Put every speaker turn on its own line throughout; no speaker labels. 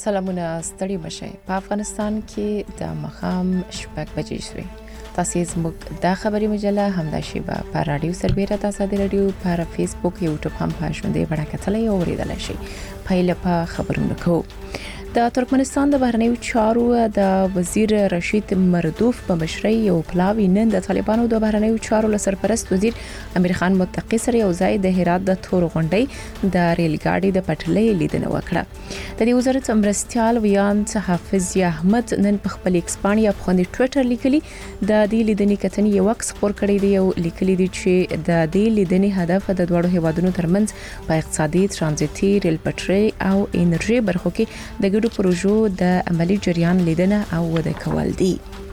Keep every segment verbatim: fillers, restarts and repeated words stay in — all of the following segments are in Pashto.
سلامونه ستړي مشه په افغانستان کې د مخام شپږ بجې شوې. تاسو زموږ د خبري مجله همداشي په رادیو سربېره تاسو د رادیو پر فیسبوک یوټیوب هم په ژوندۍ بڼه کتلای او اوریدلای شئ. پایله په خبرونه کوو. د ترکمنستان د بهرنیو چارو د وزیر رشید مردوف په مشرۍ یو پلاوی نن د طالبانو د بهرنیو چارو له سرپرست وزیر امیر خان متقی سره یو ځای د هرات د تور غونډۍ د ریل ګاډي د پټلۍ لیدنه وکړه. د دې وزارت مرستيال ویان حافظ احمد نن په خپل ایکس باندې په ټوئیټر لیکلي د دې لیدنې کتنې یو عکس خپور کړی دی او لیکلي دی چې د دې لیدنې هدف د دوړو هیوادونو ترمنځ په اقتصادي ترانزیتي ریل پټلۍ او انرژي برخو کې د پروژو د عملی جریان لیدنه او وده کول دي.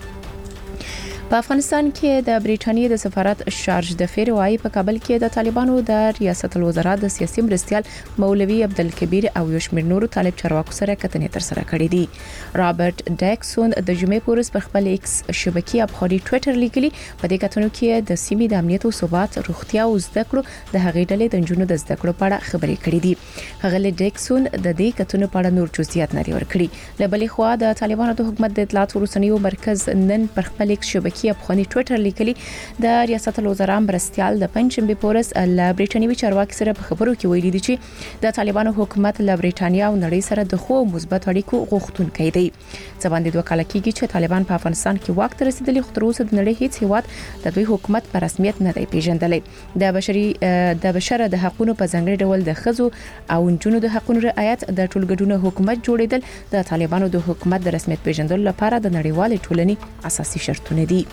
په افغانستان کې د بریټانیا د سفارت شارج د فیروای په کابل کې د طالبانو د ریاست الوزرا د سیاسي مرستيال مولوي عبدالکبیر او یو شمېر نورو طالب چارواکو سره کتنې تر سره کړې دي. رابرټ ډیکسون د جمعې پورس پر خپل ایکس شبکې ابخاري ټوئیټر لیکلي په دې کتنو کې د سیمې د امنیت او ثبات روغتیا او زده کړو د هغې ډلې د جنونو د زده کړو په اړه خبرې کړې دي. هغه ډیکسون د دې کتنو په اړه نور جزئیات نه ورکړي. له بلې خوا د طالبانو د حکومت د اطلاعات ورسنیو مرکز نن پر خپل ایکس شبکې افغاني ټوئیټر لیکلي د ریاست الوزرا مرستيال د پنځمبه پورس ل بریټانیوي چارواکي سره په خبرو کې ویلي دي چې د طالبانو حکومت له بریټانیا او نړۍ سره د خو مثبت اړیکو غوښتونکي دي. ځوان د دوه کال کېږي چې طالبان په افغانستان کې واک ته رسیدلي خو تر اوسه د نړۍ هیڅ هیواد د دوی حکومت په رسمیت نه دی پیژندلی. د بشري د بشر د حقوقو په ځانګړي ډول د خزو او جنونو د حقوقو رعایت د ټولګډونو حکومت جوړیدل د طالبانو د حکومت د رسمیت پیژندلو لپاره د نړیوال ټولنې اساسي شرطونه دي.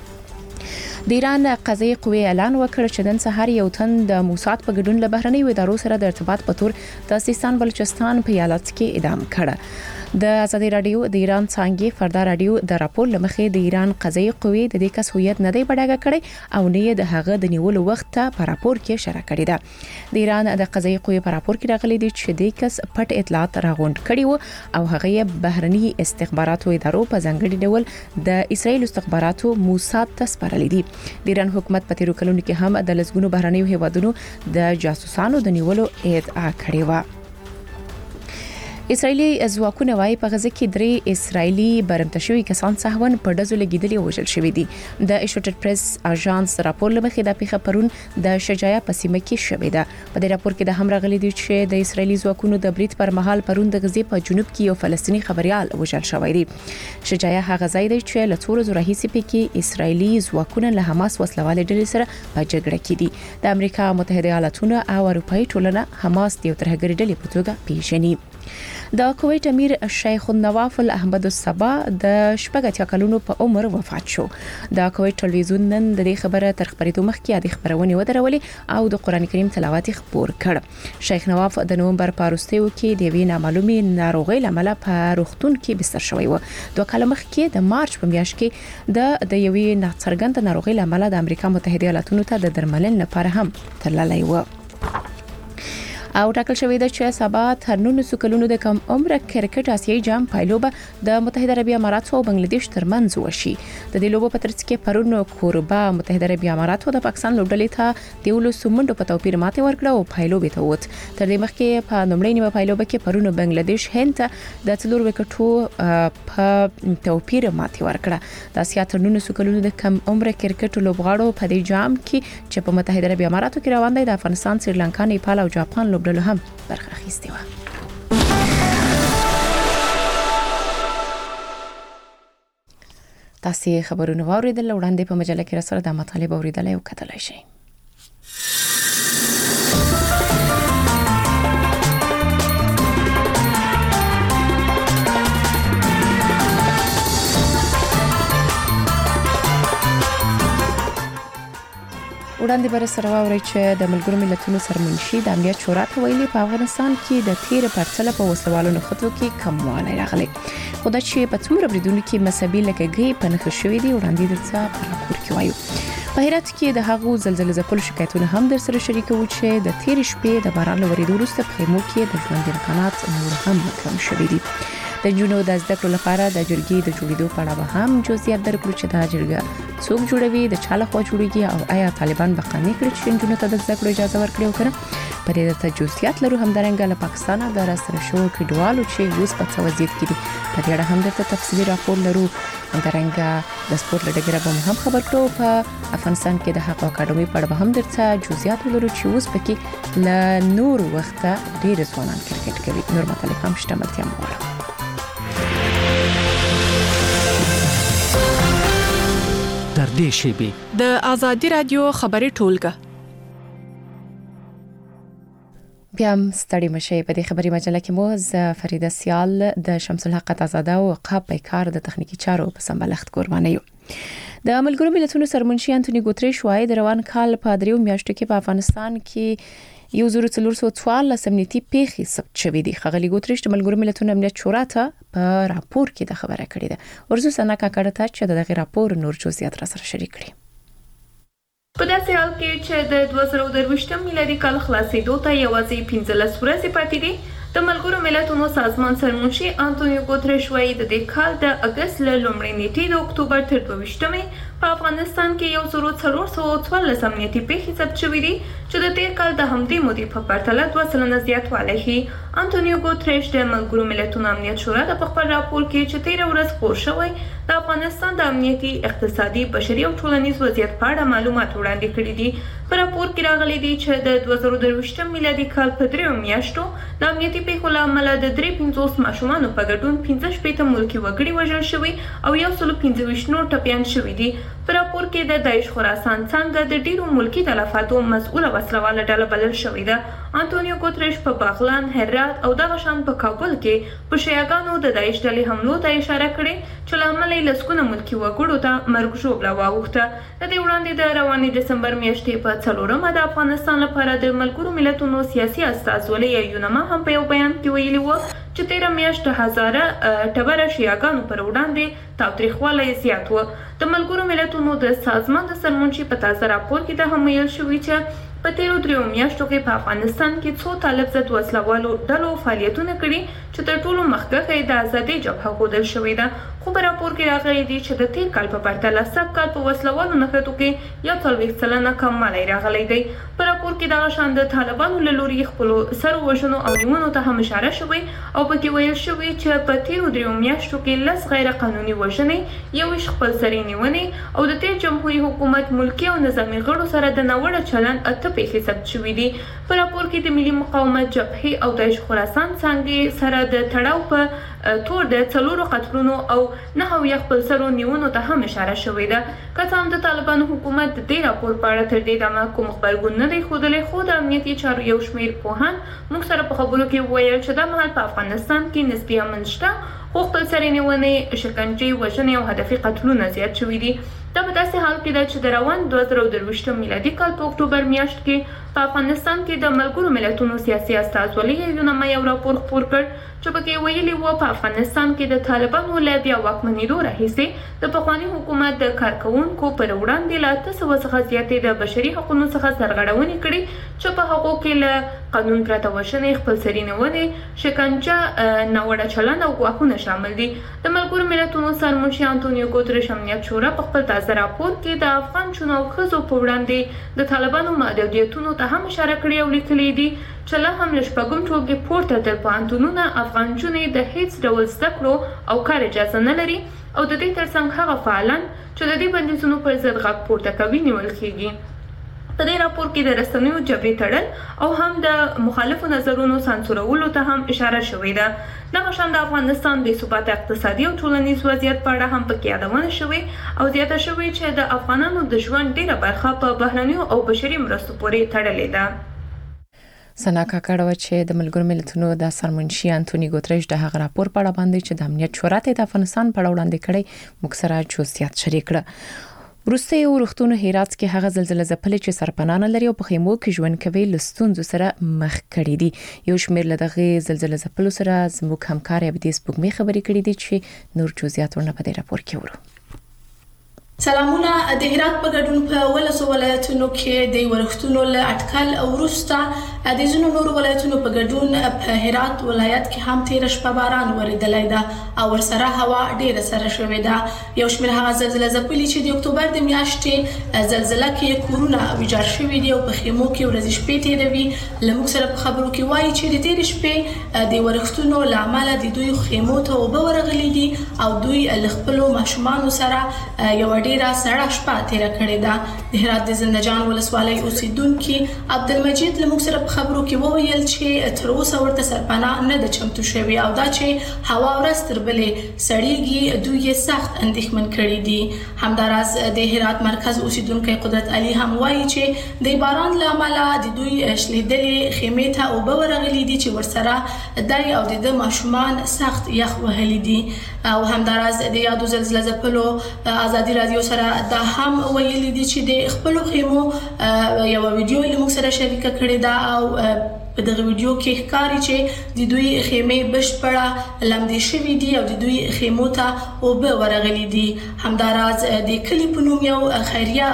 د ایران قضایي قوې اعلان وکړ چې نن سهار یو تن د موساد په ګډون له بهرنیو ادارو سره د ارتباط په تور د سیستان بلوچستان په ایالت کې اعدام کړ. د ازادي رادیو د ایران څنګه فردا رادیو د راپور لمخې د ایران قضایي قوې د دې کس هویت نه دی بډاګه کړي او نه د هغه د نیولو وخت په راپور کې اشاره کړې ده. د ایران د قضایي قوې په راپور کې راغلي دي چې د کس پټ اطلاعات راغونډ کړي وو او هغه بهرني استخباراتو ادارو په ځانګړي ډول د اسرایل استخباراتو موساد ته سپارلي دي. د ایران حکومت په تیرو کلونو کې هم د لسګونو بهرنیو هیوادونو د جاسوسانو د نیولو ادعا کړې و. اسرایلی ځواکونه وايي په غزه کې درې اسرایلی برمته شوي کسان سهون په ډزو لګیدلي او وژل شوي دي. د ایسوسییټډ پریس اژانس راپور لمخې د پیښه پرون د شجاعه په سیمه کې شوې ده. په دې راپور کې د هم راغلي دي چې د اسرایلی ځواکونو د برید پر مهال پرون د غزې په جنوب کې یو فلسطینی خبريال وژل شوی دی. شجاعه هغه ځای دی چې له څو ورځې راهیسې پکې اسرایلی ځواکونه له حماس وسلوالې ډلې سره په جګړه کې دي. د امریکا متحده ایالاتونو او اروپאי ټولنه حماس د یو ترهګر ډلې په توګه پیژني. د کویت امیر شیخ النواف احمد الصبا د شپږ اتیا کلونو په عمر وفات شو. د کویت ټلویزیون نن د دې خبره تر خبرېدو مخکې د خبرونه ودرولې او د قران کریم تلاوت خبر کړ. شیخ نواف د نومبر په وروستیو کې د وینې معلومي ناروغي لامل په روغتون کې بستر شوی و. دوه کال مخکې د مارچ په میاشت کې د د یوې ناڅرګند ناروغي لامل د امریکا متحده ایالاتونو ته د درملنې لپاره هم تللی و. او ټاکل شوې ده چې سبا تر نولسو کلونو د کم عمر کرکټ آسیایي جام پایلوبه د متحده عربي اماراتو او بنگلاديش ترمنځ وشي. د دې لوبو په ترڅ کې پرون کوربه متحده عربي اماراتو د پاکستان لوبډلې ته د ولسو منډو په توپیر ماته ورکړه او پایلوبه ته ووت. تر دې مخکې په لومړۍ نیمه پایلوبه کې پرون بنگلاديش هند د څلور وکټو په توپیر ماته ورکړه. د آسیا تر نولسو کلونو د کم عمر کرکټ لوبغاړو په دې جام کې چې په متحده عربي اماراتو کې روان دي د افغانستان، سریلانکا، نیپال او جاپان لوبډلو هم برخه اخیستې و. تاسو خبرونه واوریدل وړاندې په مجله کې راسره د مطالب اوریدل او کتلای شئ. وړاندې بر سره واوري چې د ملګرو ملتونو سرمنشي د امنیت شورا ته ویلي په افغانستان کې د تیر پرتله په وسلوالو نخټو کې کموالی راغلی. خو دا چې په څومره بریدونو کې مذهبي لګګي په نښه شوې دي وړاندې درڅه په راپور کې وایو. په هرات کې د هغو زلزلې ځپلو شکایتونه هم در سره شریکو چې د تیر شپې د باران لورېدو وروسته په خیمو کې د ژوند امکانات نور هم کم شوي دي. د جنونو د زده کړو لپاره د جرګې د جوړېدو په اړه هم جزئیات درکړو چې دا جرګه څوک جوړوي، د چا لخوا جوړیږي او آیا طالبان به قانع کړي چې جنونو ته د زده کړو اجازه ورکړي او کنه. په دې ته جزئیات لرو. همدارنګه له پاکستان د راستنه شو کډوالو چې اوس په څه وضعیت کې دي په دې اړه هم درته تفصیلي راپور لرو. همدارنګه د سپورت له ډګره به هم خبر کړو په افغانستان کې د حق اکاډمي په اړه هم درته جزئیات لرو چې اوس پکې ل نور وخته ډېر ځوانان کرکټ کوي. نور مطلب هم شته ملتیا مو
در دې شیبې
د آزادي رادیو خبري ټولګه
بیا هم ستړي مشه. په دې خبري مجله کې مو ز فریده سیال د شمس الحق آزاده او عقاب پیکار د تخنیکی چارو په سمبلښت قرباني یو. د ملګرو ملتونو سرمنشي انټونی ګوتریش وايي د روان کال په دریو میاشتو کې په افغانستان کې یو زر څلور سوه څوارلس امنیتي پیښې ثبت شوې دي. ښاغلي ګوتریش د ملګرو ملتونو امنیت شورا ته په راپور کې د خبره کړې ده. ورزو سنا کاکړه ته چې دغه راپور نور جزئیات را سره شریک کړي.
په داسې حال کې چې د دوه زره درویشتم میلادي کال خلاصېدو ته یوازې پنځلس ورځې پاتې دي، د ملګرو ملتونو سازمان سرمنشي انټونیو ګوتریش وايي د دې کال د اگست له لومړۍ نیټې د اکتوبر تر دوه ویشتمې په افغانستان کې یو زر څلور سوه څوارلس امنیتي پیښې ثبت شوې دي چې د تیر کال د همدې مودې په پرتله دوه سلنه زیاتوالی ښيي. انټونیو ګوتریش د ملګرو ملتونو امنیت شورا د خپل راپور کې چې تیر ورځ خپور شوی د افغانستان د امنیتي، اقتصادي، بشري او ټولنیز وضعیت په اړه معلومات وړاندې کړي دي. په راپور کې راغلي دي چې د دوه زره درویشتم میلادي کال په دریو میاشتو د امنیتي پیښو له امله د درې پنځوس ماشومانو په ګډون پنځه شپېته ملکي وګړي وژل شوي او یو سل پنځه ویشت نور ټپیان شوي دي. په راپور کې د داعش خراسان څنګه د ډیرو ملکي تلفاتو مسؤله وسلواله ډله بلل شوې ده. انټونیو ګوتریش په باغلان، هرات او دغه شان په کابل کې په شیعاګانو د داعش ډلې حملو ته اشاره کړې چې له امله یې لسګونه ملکي وګړو ته مرګ ژوبله واوښته. د دې وړاندې د روانې ډسمبر میاشتې په څلورمه د افغانستان لپاره د ملګرو ملتونو سیاسي استازولۍ یونما هم په یو بیان کې ویلي وو چې تیره میاشت هزاره ټبره شیعاګانو پر وړاندې تاوتریخوالی زیات و. د ملګرو ملتونو د سازمان د سرمنشي په تازه راپور کې دا هم ویل شوي چې په تیرو دریو میاشتو کې په افغانستان کې څو طالب ضد وسلوالو ډلو فعالیتونه کړي چې تر ټولو مخکښه یې د ازادۍ جبهه ښودل شوې ده. خو په راپور کې راغلي دي چې د تیر کال په پرتله سږ کال په وسلوالو نښتو کې یو څلوېښت سلنه کموالی راغلی دی. په راپور کې دغه شان د طالبانو له لوري خپلو سرو وژنو او نیونو ته هم اشاره شوې او پکې ویل شوي چې په تیرو دریو میاشتو کې لس غیر قانوني وژنې، یو ویشت خپلسري نیونې او د تیر جمهوري حکومت ملکي او نظامي غړو سره د ناوړه چلند اته پیښې ثبت شوي دي. په راپور کې د ملي مقاومت جبهې او داعش خراسان څانګې سره د تړاو په تور د څلورو قتلونو او نهه اویا خپلسرو نیونو ته هم اشاره شوې ده. که څه هم د طالبانو حکومت د دې راپور په اړه تر دې دمه کوم غبرګون نه دی ښودلی، خو د امنیتي چارو یو شمېر پوهان موږ سره په خبرو کې وویل چې دا مهال په افغانستان کې نسبي امن شته، خو خپلسري نیونې، شکنجې، وژنې او هدفي قتلونه زیات شوي دي. دا په داسې حال کې ده چې د روان دوه زره درویشتم میلادي کال په اکتوبر میاشت کې په افغانستان کې د ملګرو ملتونو سیاسي استازولۍ یونما یو راپور خپور کړ چې پکې ویلي وو په افغانستان کې د طالبانو له بیا واکمنېدو راهیسې د پخواني حکومت د کارکوونکو پر وړاندې له اته سوه څخه زیاتې د بشري حقونو څخه سرغړونې کړي چې په هغو کې له قانون پرته وژنې، خپلسري نیونې، شکنجه، ناوړه چلند او ګواښونه شامل دي. د ملګرو ملتونو سرمنشي انټونیو ګوتریش امنیت شورا په خپل تازه راپور کې د افغان ښځو او ښځو په وړاندې د طالبانو محدودیتونو ته هم اشاره کړې او لیکلي دي چې لا هم له شپږم ټولګې پورته تر پوهنتونونه افغان نجونې د هیڅ ډول زده کړو او کار اجازه نه لري او د دې ترڅنګ هغه فعالان چې د دې بندیزونو پر ضد غږ پورته کوي نیول کېږي. په دې راپور کې د رسنیو جبهې تړل او هم د مخالفو نظرونو سانسورولو ته هم اشاره شوې ده. دغه شان د افغانستان بې ثباته اقتصادي او ټولنیز وضعیت په اړه هم پکې یادونه شوې او زیاته شوې چې د افغانانو د ژوند ډیره برخه په بهرنیو او بشري مرستو پورې تړلې ده.
سنا کاکړه چې د ملګرو ملتونو د سرمنشي انټونی ګوتریش د هغه راپور په اړه باندې چې د امنیت شورا ته د افغانستان په اړه وړاندې کړي موږ سره جزئیات شریک کړه. وروسته یو روغتون هرات کې هغه زلزلې ځپلې چې سرپناه لري او په خیمو کې ژوند کوي لستونزو سره مخ کړي دي. یو شمېر له دغه زلزلې ځپلو سره زموږ همکار ابدیس بوګمې خبرې کړې دي چې نور جزئیات ورنه په دې راپور کې ورو.
سلامونه. د هرات په ګډون په ولسو ولایتونو کې د ورښتونو له اټکل او وروسته د ځینو نورو ولایتونو په ګډون په هرات ولایت کې هم تیر شپه باران وریدلی ده او ورسره هوا ډیره سره شوې ده. یو شمېر هغه زلزله ځپلي چې د اکتوبر د میاشتې زلزله کې کورونه ویجاړ شوي دي او په خیمو کې ورځې شپې تیروي. له موږ سره په خبرو کې وایي چې د تېرې شپې د ورښتونو له امله د دوی خیمو ته اوبه ورغلي دي او دوی له خپلو ماشومانو سره یوه ډیره سړه شپه تیره کړې ده. د هرات د زنده جان ولسوالۍ اوسیدونکي عبدالمجید له موږ سره په خبرو کې وویل چې تر اوسه ورته سرپناه نه ده چمتو شوې او دا چې هوا ورځ تر بلې سړیږي دوی یې سخت اندېښمن کړي دي. همداراز د هرات مرکز اوسیدونکی قدرت علي هم وایي چې د باران له امله د دوی شلیدلې خیمې ته اوبه ورغلي دي چې ورسره دی او د ده ماشومان سخت یخ وهلي دي. او همداراز د یادو زلزله ځپلو ازادي رادیو سره دا هم ویلي دي چې د خپلو خیمو یوه ویډیو له موږ سره شریکه کړې ده او په دغه ویډیو کې ښکاري چې د دوی خیمې بشپړه لمدې شوي دي او د دوی خیمو ته اوبه ورغلي دي. همداراز د کلي په نوم یو خیریه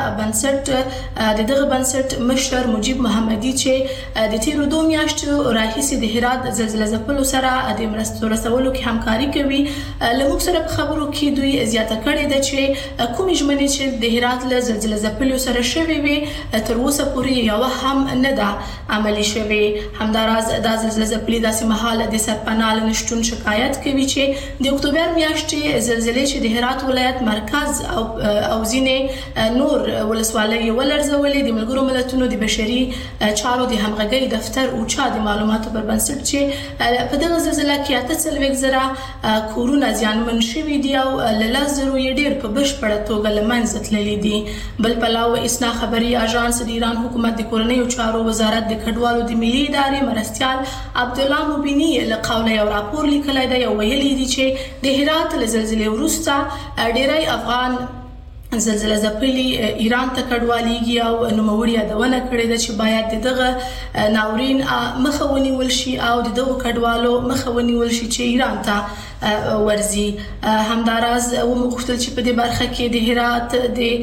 بنسټ د دغه بنسټ مشر مجیب محمدي چې د تیرو دوه میاشتو راهیسې د هرات زلزله ځپلو سره د مرستو رسولو کې همکاري کوي. له موږ سره په خبرو کې دوی زیاته کړې ده چې کومې ژمنې چې د هرات له زلزله ځپلو سره شوې وي تر اوسه پورې یوه هم نه ده عملي شوې. همداراز د زلزله ځپلي داسې مهال د سرپناه له نشتون شکایت کوي چې د اکتوبر میاشتې زلزلې چې د هرات ولایت مرکز او او ځینې نور ولسوالۍ ولړزولې د ملګرو ملتونو د بشري چارو د همغږۍ دفتر اوچا د معلوماتو پر بنسټ چې په دغه زلزله کې اته څلوېښت زره کورونه زیانمن شوي دي او له لس زرو یې ډېر په بشپړه توګه له منځه تللي دي. بل پلو اسنا خبري اژانس د ایران حکومت د کورنیو چارو وزارت د کډوالو د ملي ادارې مرستیال عبدالله مبینی له قوله یو راپور لیکلی دی او ویلي دي چې د هرات له زلزلې وروسته ډیری افغان زلزله ځپلي ایران ته کډوالېږي او نوموړي یادونه کړې ده چې باید د دغه ناورین مخه ونیول شي او د دغو کډوالو مخه ونیول شي چې ایران ته ورزي. همداراز ومغوښتل چې په دې برخه کې د هرات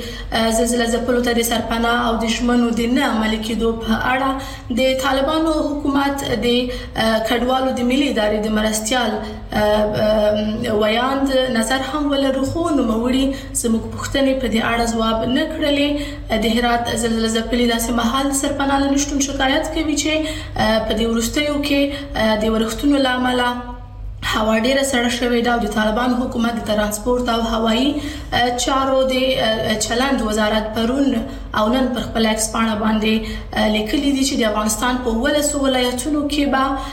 د زلزله ځپلو ته د سرپناه او د ژمنو د نه عملي کېدو په اړه د طالبانو حکومت د کډوالو د ملي ادارې د مرستیال ویاند نظر هم ولرو خو نوموړي زموږ پوښتنې په دې اړه ځواب نه کړلې. د هرات زلزله ځپلي داسې مهال سرپناه له نشتون شکایت کوي چې په دې وروستیو کې د ورښتونو له امله هوا ډیره سړه شوې ده او د طالبان حکومت د ترانسپورت او هوایي چارو د چلند وزارت پرون او نن پر خپل ایکس پاڼه باندې لیکلي دي چې د افغانستان په ولسو ولایتونو کې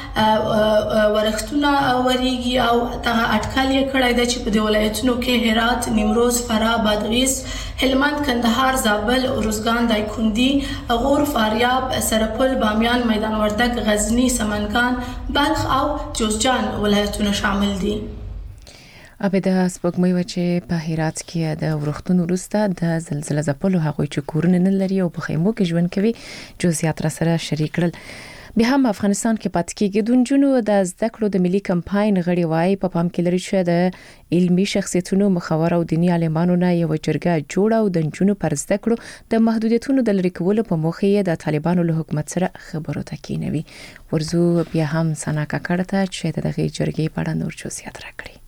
به ورښتونه وریږي او دغه اټکل یې کړی ده چې په دې ولایتونو کې هرات، نیمروز، فراه، بادغیس، هلمند، کندهار، زابل، ارزګان، دایکنډي، غور، فاریاب، سرپل، بامیان، میدان وردګ، غزنی، سمنګان، بلخ او جوزجان ولایتونه شامل دي.
ابدا سپوږمۍ و چې په هرات کې د ورښتونو وروسته د زلزله ځپلو هغوی چې کورونه نه لري او په خیمو کې ژوند کوي جزئیات را سره شریک کړل. بیا هم افغانستان کې پاتې کېږي. د نجونو د زده کړو د ملي کمپاین غړي وایي په پام کې لري چې د علمي شخصیتونو مخور او دیني عالمانو نه یو جرګه جوړه او د نجونو پر زده کړو د محدودیتونو د لرې کولو په موخه یې د طالبانو له حکومت سره خبرو ته کېنوي. ورزو بیا هم سنا کاکړ ته چې د دغه جرګې په اړه نور جزئیات راکړي.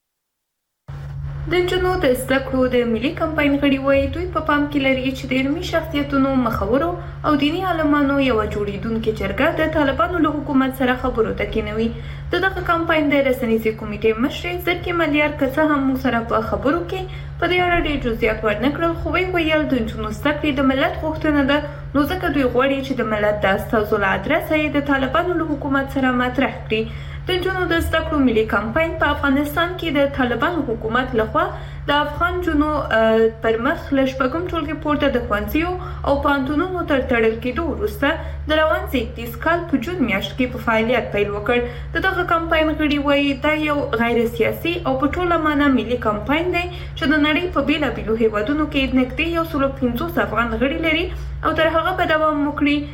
د نجونو د زده کړو د ملي کمپاین غړي وایي دوی په پام کې لري چې د علمي شخصیتونو مخورو او دیني عالمانو یو جوړیدونکې جرګه د طالبانو له حکومت سره خبرو ته کېنوي. د دغه کمپاین د رسنیزې کمیټې مشرې زرکې ملیار که څه هم موږ سره په خبرو کې په دې اړه ډېر جزئیات ورنه کړل خو ویې ویل د نجونو زده کړې د ملت غوښتنه ده نو ځکه دوی غواړي چې د ملت د استازو له ادرسه یې د طالبانو له حکومت سره مطرح کړي. د نجونو د زده کړو ملي کمپاین په افغانستان کې د طالبانو حکومت لخوا د افغان جنو پر مخ له شپږم ټولګي پورته د ښوونځیو او پوهنتونونو تر تړل کېدو وروسته د روان زېږدیز کال په جون میاشت کې په فعالیت پیل وکړ. د دغه کمپاین غړي وایي دا یو غیر سیاسي او په ټوله معنا ملي کمپاین دی چې د نړۍ په بېلابېلو هیوادونو کې نږدې یو سل پنځوس افغان غړي لري او تر هغه به دوام وکړي.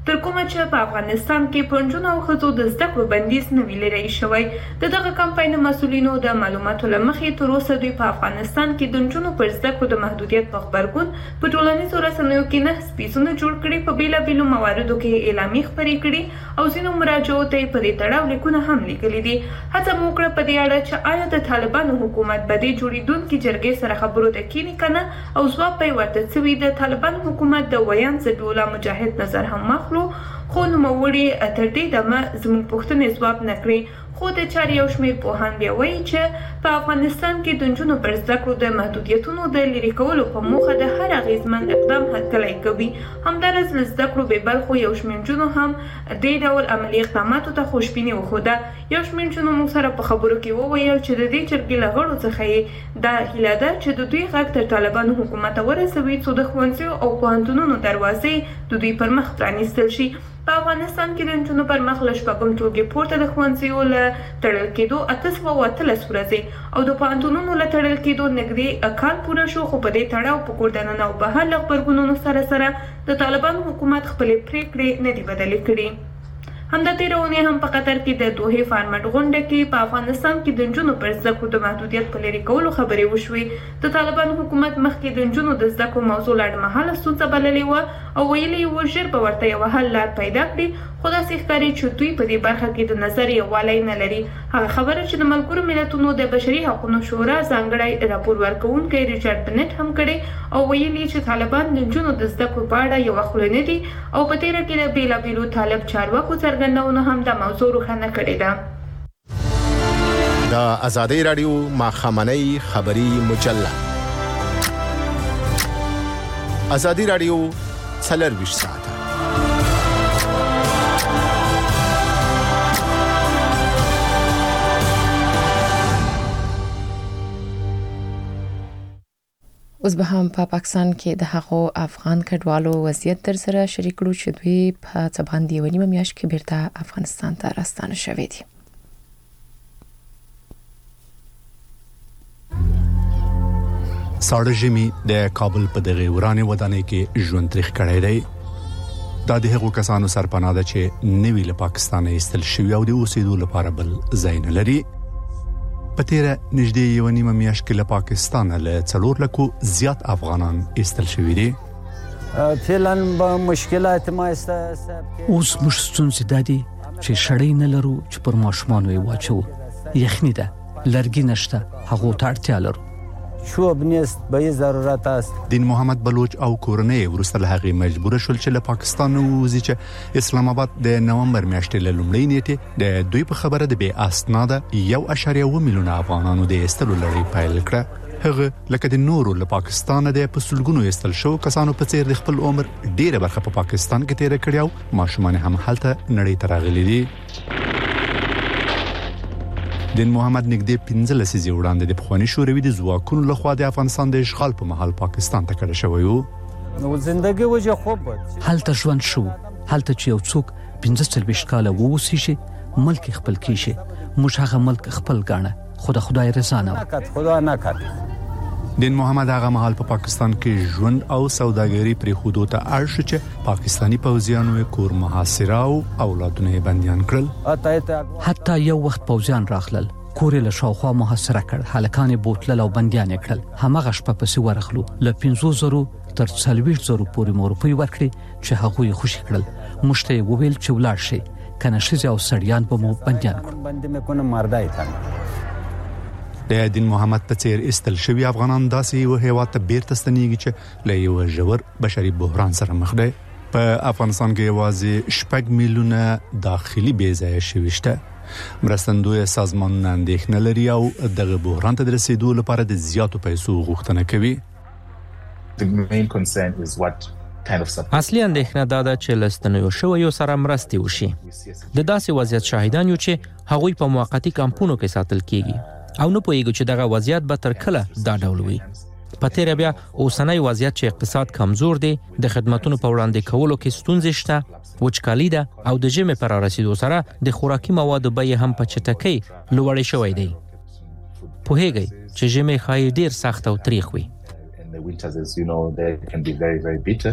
تر کومه چې په افغانستان کې په نجونو او ښځو د زده کړو بندیز نه وي لرې شوی. د دغه کمپاین مسؤلینو د معلوماتو له مخې تر اوسه دوی په افغانستان کې د نجونو پر زده کړو د محدودیت په غبرګون په ټولنیزو رسنیو کې نه سپیڅونه جوړ کړي، په بېلابېلو مواردو کې اعلامیې خپرې کړي او ځینو مراجعو ته یې په دې تړاو لیکونه هم لیکلي دي. هڅه مو وکړه په دې اړه چې آیا د طالبانو حکومت به دې جوړېدونکي جرګې سره خبرو ته کینی که نه، او ځواب به یې ورته څه وي. د طالبانو حکومت د ویان ضدوله مجاهد نظر هم واخلو، خو نوموړي تر دې دمه زموږ پوښتنې ځواب نه کړي. خو د چارې یو شمېر پوهان بیا وایي چې په افغانستان کې د نجونو پر زده کړو د محدودیتونو د لرې کولو په موخه د هر اغېزمن اقدام هرکلی کوي. همداراز له زده کړو بې برخو یو شمېر نجونو هم دې ډول عملي اقداماتو ته خوشبیني وښوده. یو شمېر نجونو موږ سره په خبرو کې وویل چې د دې جرګې له غړو څخه یې دا هیله ده چې د دوی غږ تر طالبانو حکومت ته ورسوي، څو د ښوونځیو او پوهنتونونو دروازې د دوی پر مخ پرانیستل شي. په افغانستان کې د نجونو پر مخ له شپږم ټولګې پورته د ښوونځیو له تړل کېدو اته سوه اتلس ورځې او د پوهنتونونو له تړل کېدو نږدې کال پوره شو، خو په دې تړاو په کور دننه او بهر له غبرګونونو سره سره د طالبانو حکومت خپلې پرېکړې نه دي بدلې کړي. همدا تېره اونۍ هم په قطر کې د دوحې فارمټ غونډه کې په افغانستان کې د نجونو پر زده کړو د محدودیت په لرې کولو خبرې وشوې. د طالبانو حکومت مخکې د نجونو د زده کړو موضوع لنډمهاله ستونزه بللې وه او ویلي یې وه ژر به ورته یوه حل لار پیدا کړي، خو داسې ښکاري چې دوی په دې برخه کې د نظر یووالی نه لري. هغه خبره چې د ملګرو ملتونو د بشري حقونو شورا ځانګړی راپور ورکوونکی ریچارډ بنټ هم کړی او ویلي چې طالبان د نجونو د زده کړو په اړه یوه خوله نه دي او په تېره کې د بېلابېلو طالب چارواکو څرګندونو هم دا موضوع روښانه کړې ده.
د ازادۍ راډیو ماښامنۍ خبري مجله ازادي راډیو څلرویشت ساعته.
اوس به هم په پاکستان کې د هغو افغان کډوالو وضعیت در سره شریک کړو چې دوی په څه باندې یوه نیمه میاشت کې بیرته افغانستان ته راستانه شوي دي.
ساړه ژمي د کابل په دغه ورانې ودانۍ کې ژوند تریخ کړی دی. دا د هغو کسانو سرپناه ده چې نوي له پاکستانه ایستل شوي او د اوسېدو لپاره بل ځای نه لري. په تیره نږدې یوه نیمه میاشت کې له پاکستانه له څلور لکو زیات افغانان ایستل شوي دي.
فعلا به مشکلات ما است.
اوس موږ ستونزې دا دي چې شړۍ نه لرو چې پر ماشومانو یې واچوو، یخني ده، لرګي نشته، هغو ته اړتیا لرو.
شوب نیست به ضرورت است.
دین محمد بلوچ او کورنۍ وروسته له هغې مجبور شول چې له پاکستان ووځي چې اسلام آباد د نومبر میاشتې له لومړۍ نیټې د دوی په خبره د بې اسناده یو اشاریه اوه میلیونه افغانانو د ایستلو لړۍ پیل کړه. هغه لکه د نورو له پاکستانه د په سلګونو ایستل شو کسانو په څیر د خپل عمر ډیره برخه په پاکستان کې تیره کړې او ماشومان هم هلته نړۍ ته راغلي دي. دین محمد نږدې پنځه لسیزې وړاندې د پخواني شوروي د ځواکونو لخوا د افغانستان د اشغال په مهال پاکستان ته کډه شوی و.
نو زندګي وجه خوب
هلته ژوند شو، هلته چې یو څوک پنځه څلوېښت کاله واوسېږي، ملک خپل کېږي. موږ هغه ملک خپل ګاڼه، خو د خدای رضا نه وه.
خدا نکړ.
دین محمد هغه مهال په پاکستان کې ژوند او سوداګري پرېښودو ته اړ شو چې پاکستاني پوځیانو یې کور محاصره او اولادونه یې بندیان کړل.
حتی یو وخت پوځیان راغلل، کور یې له شاوخوا محاصره کړ، هلکان یې بوتلل او بندیان یې کړل. هماغه شپه پسې ورغلو، له پنځو زرو تر څلوېښت زرو پورې مو روپۍ ورکړې چې هغوی یې خوشي کړل. موږ ته یې وویل چې ولاړ شئ، که نه ښځې او سړیان به مو بندیان کړو.
بندي مې کنه مردای ته
د دین محمد په څیر ایستل شوي افغانان داسې یو هیواد ته بیرته ستنېږي چې له یو ژور بشري بحران سره مخ دی. په افغانستان کې یوازې شپږ میلیونه داخلي بې ځایه شوي شته. مرستندوی سازمانونه اندېښنه لري او دغه بحران ته د رسېدو لپاره د زیاتو پیسو غوښتنه کوي.
اصلي اندېښنه دا ده چې له ستنیو شویو سره مرستې وشي. د داسې وضعیت شاهدان یو چې هغوی په موقتي کمپونو کې ساتل کیږي او نه پوهیږو چې دغه وضعیت به تر کله دا ډول وي. په تیره بیا اوسنی وضعیت چې اقتصاد کمزور دی، د خدماتو په وړاندې کولو کې ستونزې شته، وچکالي ده او د ژمي پر رسیدو سره د خوراکي موادو بیې هم په چټکۍ لوړې شوی دی. پوهیږئ چې ژمي ښایي ډیر سخت او تریخ وي.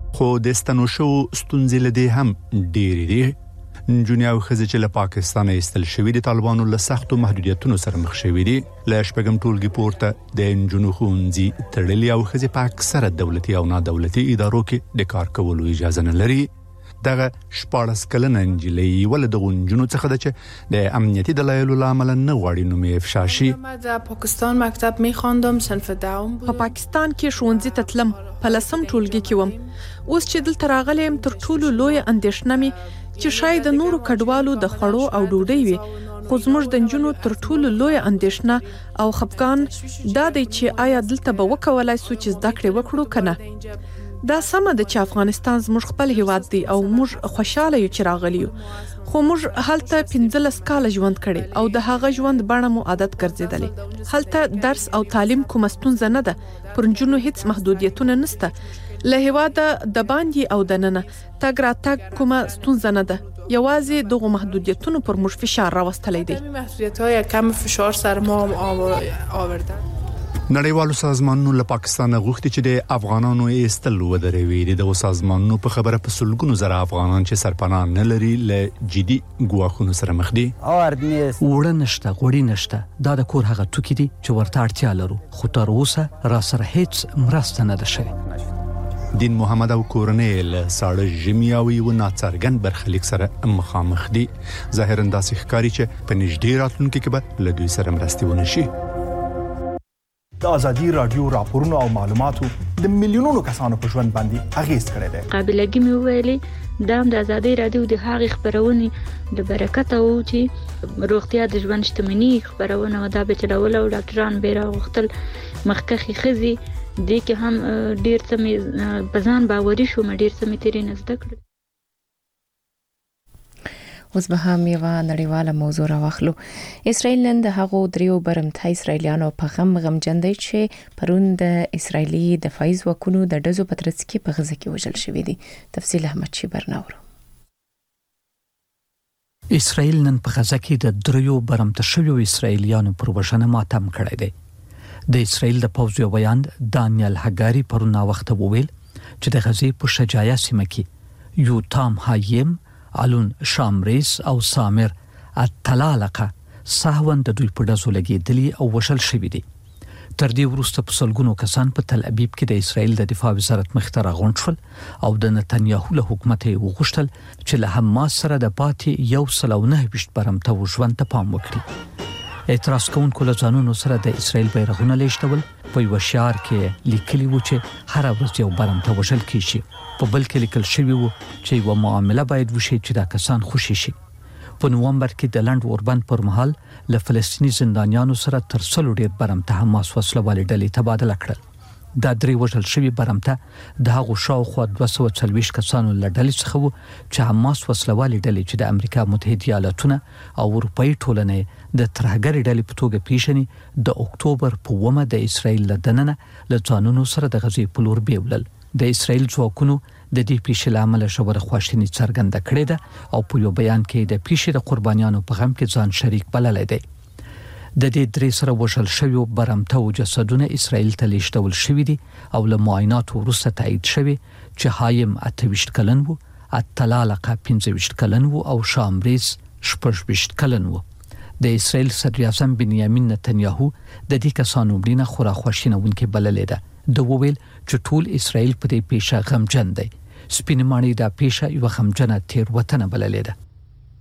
خو د ستنو شو ستونزې لدې هم ډېری دي. نجونې او ښځې چې له پاکستانه ایستل شوي د طالبانو له سختو محدودیتونو سره مخ شوي دي. له شپږم ټولګي پورته د نجونو ښوونځي تړلي او ښځې په اکثره دولتي او نادولتي ادارو کې د کار کولو اجازه نه لري. دغه شپاړس کلنه نجلۍ ولې د نجونو څخه ده چې د امنیتي دلایلو له امله نه غواړي نوم یې افشا شي.
در پاکستان مکتب می‌خواندم صنف دهم بود. په پاکستان کې ښوونځي ته تلم، په لسم ټولګي کې وم. اوس چې دلته راغلی یم تر ټولو لویه اندېښنه مې چې شاید د نورو کډوالو د خوړو او ډوډۍ وي. خو زموږ د نجونو تر ټولو لویه اندېښنه او خفګان دا دی چې آیا دلته به وکولای سو چې زده کړې وکړو که نه. دا سمه ده چې افغانستان زموږ خپل هیواد دی او موږ خوشاله یو چې راغلی یو، خو موږ هلته پنځلس کاله ژوند کړی او د هغه ژوند بڼه مو عادت ګرځېدلې. هلته درس او تعلیم کومه ستونزه نه ده، پر نجونو هیڅ محدودیتونه نشته. له هیواده د باندې او د ننه تګ راتګ کومه ستونزه نه ده، یوازې دغه محدودیتونو پر موږ فشار راوستلی دی. محدودیت‌های کم فشار سر ما آوردن.
نړیوالو سازمانونو له پاکستان غوښتي چې د افغانانو ایستل ودروي. د سازمانونو په خبره په سلګونو زره افغانان چې سرپناه نه لري له جدي ګواښونو سره مخ دي.
وړه نشته، غوړي نشته. دا د کور هغه توکي دي چې ورته اړتیا لرو، خو تر اوسه را سره هیڅ مرسته نه ده شوې.
دین محمد او کورنۍ له ساړه ژمي او یو ناڅرګند برخلیک سره مخامخ دي. ظاهراً داسې ښکاري چې په نږدې راتلونکي کې به له دوی سره مرستې ونه شي.
د ازادي رادیو راپورونو او معلوماتو د میلیونونو کسانو په ژوند باندې اغیز کړی دی.
قابلګي مې ویلي دا د ازادي رادیو د هغې خبرونې د برکت او چې روغتیا د ژوند شتمنۍ خبرونه و دا به چلول او ډاکټران به راغوښتل مخکخي خزي دې کې هم ډیر څه مې په ځان باوري شوم، ډیر څه مې ترې نه زده کړل.
اوس به هم یوه نړیواله موضوع راواخلو. اسرائیل نن د هغو دریو برمته اسرائیلیانو په غم غمجن دی چې پرون د اسرائیلي دفاعي ځواکونو د ډزو په ترڅ کې په غزه کې وژل شوي دي. تفصیل احمد شي برناورو.
اسرائیل نن په غزه کې د دریو برمته شویو اسرائیلیانو پر وژنه ماتم کړی دی. د اسرائیل د پوځ یو بیان دانیل هګاری پرون وخت وویل چې د غزې په شجاعه سیمه کې یو تام هایم الون شامریس او سامر اتلالقه سهون د دوی په ډزو لګېدلي او وشل شوي دي. تر دې وروسته په سلګونو کسان په تل ابیب کې د اسرائیل د دفاع وزارت مخې ته راغونډ شول او د نتنیاهو له حکومت یې وغوښتل چې له حماس سره د پاتې یو سل او نهه ویشت برمته ژوند ته پام وکړي. اعتراض کوونکو له ځانونو سره د اسرائیل بیرغونه لېږدول. په یو شعار کې لیکلي وو چې هر ورځ یو برمته وژل کیږي. په بل کې لیکل شوی وو چې یو معامله باید وشي چې دا کسان خوشي شي. په نومبر کې د لند اوربند پر مهال له فلسطیني زندانیانو سره تر څلو ډیر برمته حماس وسلوالې ډلې تبادله کړل. دا درې وژل شوي برمته د هغو شاوخوا دوه سوه څلوېښت کسانو له ډلې څخه وو چې حماس وسلوالې ډلې چې د امریکا متحده ایالاتونه او اروپایي ټولنې د ترهګرې ډلې په توګه پیژني د اکتوبر په اوومه د اسرائیل له دننه له ځانونو سره د غزې په لور بیولل. د اسرائیل ځواکونو د دې پیښې له امله ژوره خواشیني څرګنده کړې ده او په یو بیان کې د پیښې د قربانیانو په غم کې ځان شریک بللی دی. د دې درې سره وژل شویو برمته او جسدونه اسرائیل ته لیږدول شوي دي او له معایناتو وروسته تایید شوي چې هایم اته ویشت کلن وو، اتلالقه پنځه ویشت کلن وو او شامریس شپږ ویشت کلن وو. د اسرائیل صدراعظم بنیامین نتنیاهو د دې کسانو مړینه خورا خواشینونکې بللې ده. د وویل چې ټول اسرائیل په دې پیښه غمجن دی. سپینې ماڼۍ دا پیښه یوه غمجنه تېروتنه بللې ده.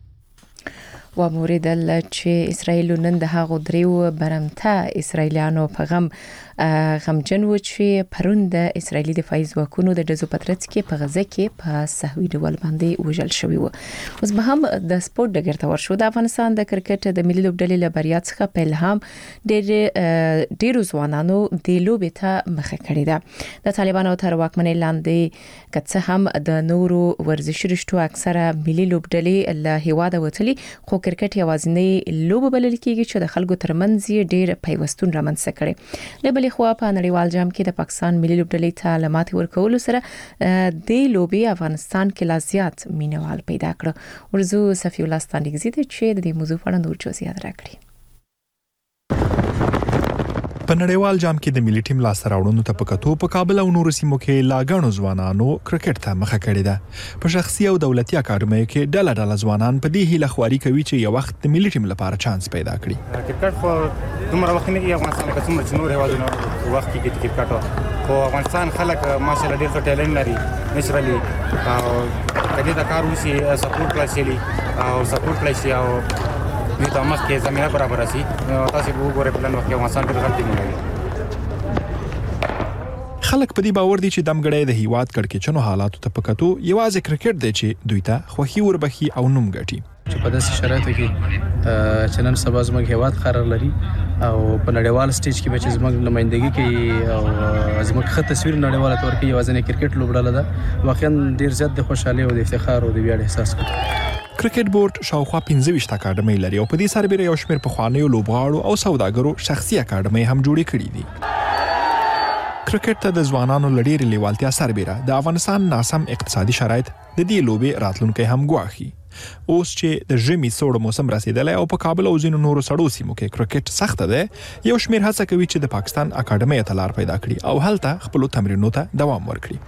و موریدل چې اسرائیل نن د هغو دریو برمته اسرائیلیانو په غم غمجن و چې پرون د اسرائیلي دفاعي ځواکونو د ډزو په ترڅ کې په غزه کې په سهوي ډول باندې وژل شوي وو. اوس به هم د سپورت ډګر ته ورشو. د افغانستان د کرکټ د ملي لوبډلې له بریا څخه په الهام ډېر ډېرو ځوانانو د لوبې ته مخه کړې ده. د طالبانو تر واکمنۍ لاندې که څه هم د نورو ورزشي رشتو اکثره ملي لوبډلې له هیواده وتلي، خو کرکټ یوازینۍ لوبه بلل کېږي چې د خلکو ترمنځ یې ډېر پیوستون رامنځته کړي. له بلې خوا په نړیوال جام کې د پاکستان ملي لوبډلې ته له ماتې ورکولو سره د لوبې افغانستان کې لا زیات مینوال پیدا کړ. ورزو صفی الله ستانګزی ته چې د دې موضوع په اړه نور جزئیات راکړي.
په نړیوال جام کې د ملي ټیم لاسته راوړنو ته په کتو په کابل او نورو سیمو کې لا غاڼو ځوانانو کرکټ ته مخه کړې ده. په شخصي او دولتي اکاډمیو کې ډله ډله ځوانان په دې هیله خواري کوي چې یو وخت د ملي ټیم لپاره چانس پیدا کړي.
کرکټ خو دومره وخت نه کې افغانستان کې څومره چې نور هیوادونو وخت کې کې کرکټ خو افغانستان خلک ماشاءالله ډېر څه ټیلنټ لري نشرالي او کله دا کار وشي سپورټ کړي او سپورټ کړي او دې ته مخ کې زمينه برابر شي. تاسو وګورئ په لن وخت کې افغانستان ډېر غلطي نه کوي.
خلک په دې باور دي چې دمګړی د هیواد کړکېچنو حالاتو ته پکاتو یوازې کرکټ دی چې دوی ته خوخي وربخي او نوم ګټي.
چې په داسې شرایطو کې چې نن سبا زموږ هیواد قرار لري او په نړیوال سټیج کې به چې زموږ نمائندګي کوي او زموږ ښه تصویر نړیواله تور کوي یوازې کرکټ لوبډاله ده واقعا ډیر زیات د خوشحالي او د افتخار او د ویاړ احساس کوي.
کرکټ بورډ شاوخوا پنځه ویشت اکاډمۍ لري او په دې سربېره یو شمېر پخوانیو لوبغاړو او سوداګرو شخصي اکاډمۍ هم جوړې کړې دي. کرکټ ته د ځوانانو لړېرې لیوالتیا سربېره د افغانستان ناسم اقتصادي شرایط د دې لوبې راتلونکی هم ګواښي. اوس چې د ژمي سوړ موسم رسیدلی او په کابل او ځینو نورو سړو سیمو کې کرکټ سخته ده یو شمېر هڅه کوي چې د پاکستان اکاډمۍ ته لار پیدا کړي او هلته خپلو تمرینونو ته دوام ورکړي.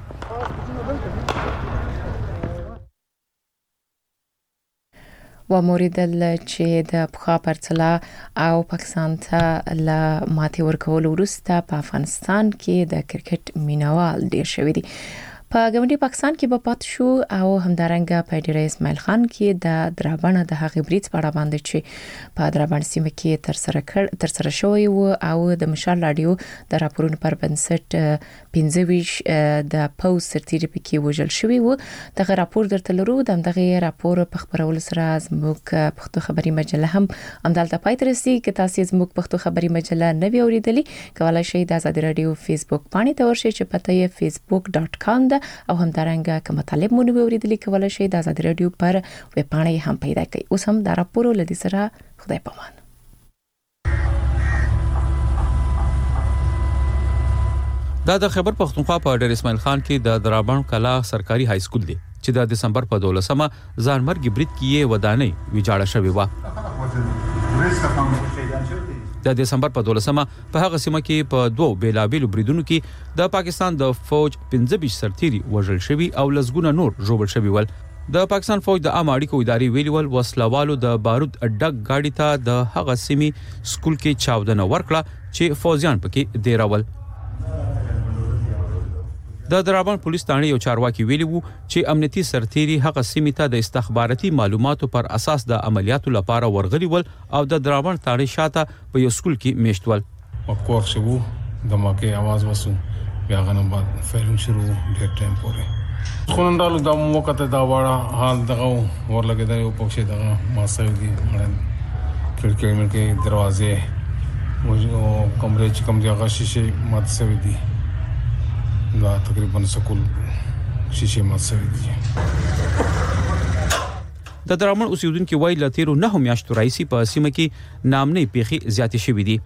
و موریدل چې د پخوا پرتله او پاکستان ته له ماتې ورکولو وروسته په افغانستان کې د کرکټ مینوال ډیر شوي دي. په ګاونډي پاکستان کې به پات شو او همدارنګه په ډیر اسماعیل خان کې د درابڼه د هغې بریټ په اړه باندې چې په درابڼ سیمه کې تر سره کړ تر سره شوی و او د مشال رادیو د راپورونو پر بنسټ پنځه ویشت د پوز سرتیری پکې وژل شوی و. دغه راپور درته لرو. دغه راپور په خبرولو سره زموږ پښتو خبري مجله هم همدلته پای ته رسیږي. که تاسو زموږ پښتو خبري مجله نه وی اوریدلی کولای شئ د آزادي رادیو فیسبوک باندې ته ورشئ چې پته یې فیسبوک ډاټ کام ده او همدارنګه که مطالب مونږ اوریدلی کولای شئ د آزادي رادیو پر ویب پاڼه هم پیدا کړئ. اوس هم دا راپور لدی سره خدای پامان.
دا د خیبر پختونخوا په ډیر اسماعیل خان کې د درابڼ کلا سرکاري های سکول دی چې د دسمبر په دولسمه ځانمرګي بریټ کې ودانۍ ویجاړه شوې و. د دسمبر په دولسمه په هغه سیمه کې په دوه بیلابیلو بریدونو کې د پاکستان د فوج پنځه ویشت سرتیري وژل شوي او لسګونه نور ژوبل شوي ول. د پاکستان فوج د عام اړیکو ادارې ویلي ول وسلوالو د بارود ډک گاډي ته د هغه سیمې سکول کې چاودنه ورکړه چې فوجیان پکې دیراول. د درابڼ پولیس ثانې یو چارواکي ویلي وو چې امنیتي سرتیري هغه سیمې ته د استخباراتي معلوماتو پر اساس د عملیاتو لپاره ورغلي ول او د درابڼ ثانې شاته په یو سکول کې میشت ول.
وقوع شو دماکه आवाज وسو بیا غنم بعد فیلم شروع ډیر ټایم پورې خونډالو د موقته دا وړه حال دغه ورلګه د یو پښې دغه ماسوي دي کړکۍ مې دروازې او کمرې چې کوم ځای شیشه مات شوی دي دا تقریبا سکول شیشه مات شوی دي.
د درامن اوسیدونکو وایي ل تیرو نه میاشتو راځي په سیمه کې نامنې پیخي زیاتې شوې دي.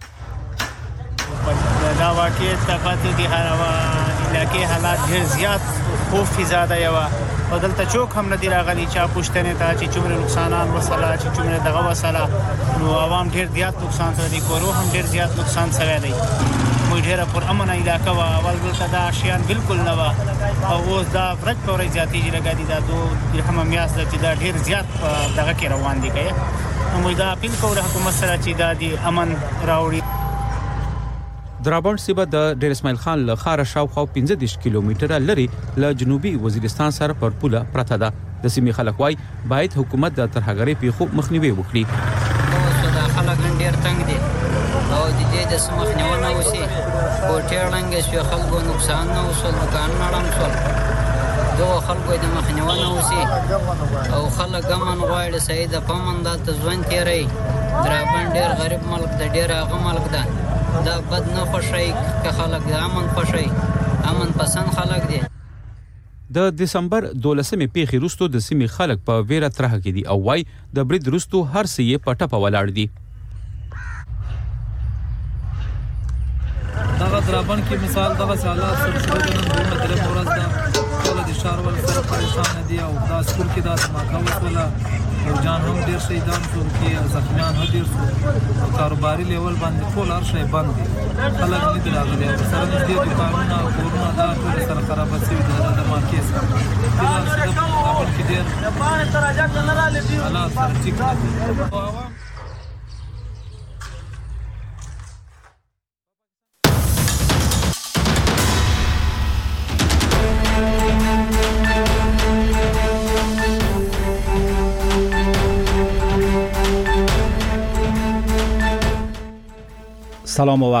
دا واقعیت ته پاتې دي هغه علاقې حالات ډېر زیات خوف زیاده یو او دلته چوک هم نه دی راغلي چې پښتنې ته چې څومره نقصانات وسله چې څومره دغه وسله نو عوام ډېر زیات نقصان سره دي کورو هم ډېر زیات نقصان سره دی. مو ډېر پر امن علاقه وا اول دلته دا شیان بالکل نه وا او اوس دا فرق پورې زیاتې لګا دي دا دوه درهم میاس د چې دا ډېر زیات دغه کې روان دي کوي نو دا اپیل کوي حکومت سره چې دا دی امن راوړي.
درابڼ سیمه د ډیر اسماعیل خان له خاره شاوخوا پنځه دېرش کیلومتره لري له جنوبي وزیرستان سره پر پوله پرته ده. د سیمې خلک وایي باید حکومت د ترهګرۍ پیښو مخنیوي وکړي.
اوس دا خلک ډیر تنگ دي او د دې د سمخنیونه وسی کوټې ړنګ شو خلکو نقصان نه وصل دکان نړم شول دوه خلکو د مخنیونه وسی او خلک امن غواړي سید په من د ځوان تیری. درابڼ ډیر غریب ملک د ډیر هغه ملک ده دا بد نه خوشای که خلک امن خوشای امن پسند خلک دي.
د دسمبر دولسمې پیښې وروسته د سیمې خلک په ویره ترهه کې دي او وايي د برید وروسته هر څه یې په ټپه ولاړ دي.
دغه درابڼ کې مثال دغه حالات سره شروع د نن دوه درې ورځ ده ټول د شهر ول سره پریشان دي او دا سکول کې دا سماکا وسوله جان هم ډیر شهیدان شول کې زخمیان هم ډیر شول کاروباري لیول باندې ټول هر شی بند دي خلک نه دي راغلي سره نږدې دکانونه کورونه دا ټول سره خراب شوي دي د مارکې سره دا څه په کابل کې ډیر حالات سره ټیک نه دي
سلام و